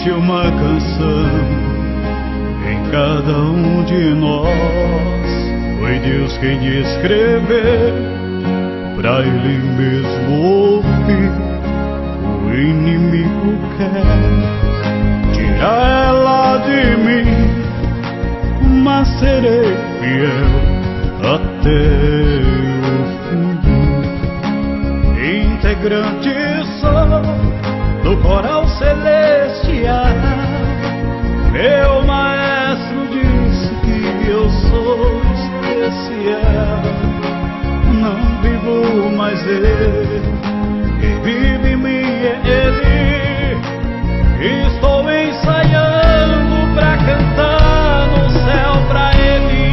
existe uma canção em cada um de nós. Foi Deus quem escreveu, pra Ele mesmo ouvir. O inimigo quer tirar ela de mim, mas serei fiel até o fim. Integrante sou do coral celestial, meu maestro disse que eu sou especial. Não vivo mais eu, quem vive em mim é Ele. Estou ensaiando pra cantar no céu pra Ele.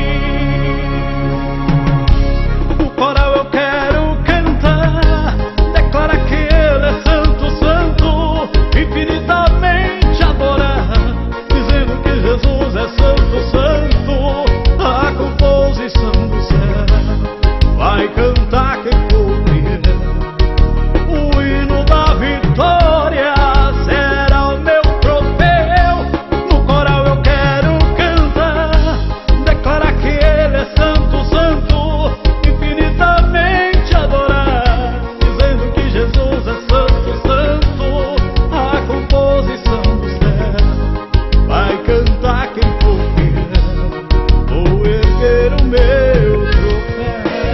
O coral eu quero cantar, declara que Ele é santo, santo, infinitamente adorar, dizendo que Jesus é santo, santo. A composição do céu vai cantar quem for fiel. O hino da vitória será o meu troféu. No coral eu quero cantar, declarar que Ele é santo, santo, infinitamente adorar, dizendo que Jesus é santo, santo. A composição do céu vai cantar quem for fiel. Vou erguer o meu troféu.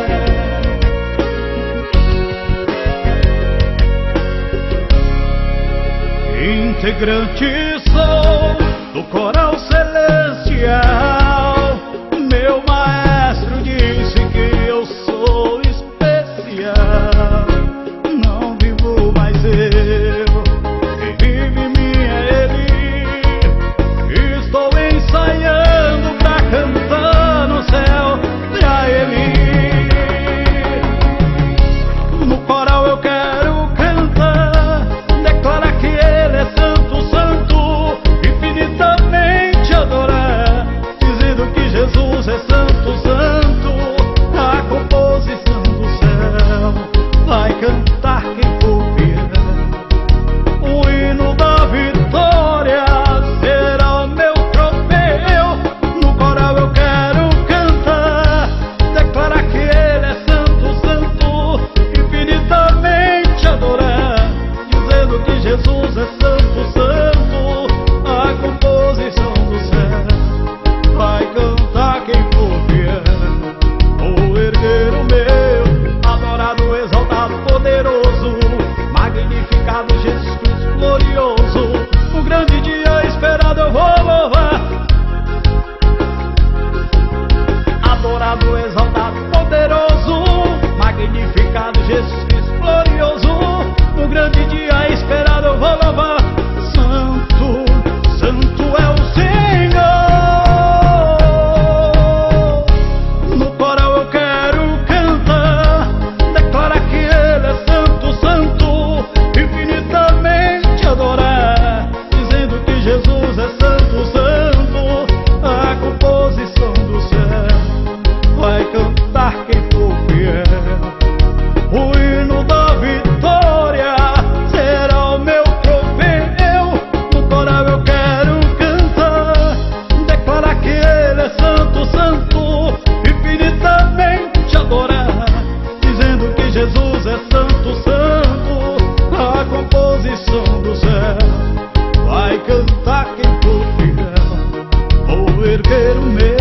Integrante sou do coral celestial, meu maestro disse que eu sou especial. Não vivo mais eu, quem vive em mim é Ele. Estou ensaiando pra cantar no céu pra Ele. No coral eu quero cantar, declara que Ele é santo, santo, infinitamente adorar, dizendo que Jesus é santo, santo. A composição do céu vai cantar quem for fiel. O hino da vitória será o meu troféu. No coral eu quero cantar, declarar que Ele é santo, santo, infinitamente adorar, dizendo que Jesus é santo, santo. A composição do céu vai cantar quem for fiel. Vou erguer o meu, adorado, exaltado, poderoso, magnificado Jesus Cristo glorioso. O grande dia esperado eu vou louvar. Adorado, exaltado, poderoso, magnificado Jesus Cristo glorioso. No grande dia esperado eu vou louvar. Santo, santo é o Senhor. No coral eu quero cantar, declara que Ele é santo, santo, infinitamente adorar, dizendo que Jesus é santo, santo. A composição do céu vai cantar quem for fiel. O hino da vitória será o meu troféu. No coral eu quero cantar, declarar que Ele é santo, santo, infinitamente adorar, dizendo que Jesus é santo, santo. A composição do céu vai cantar quem for fiel. Vou erguer o meu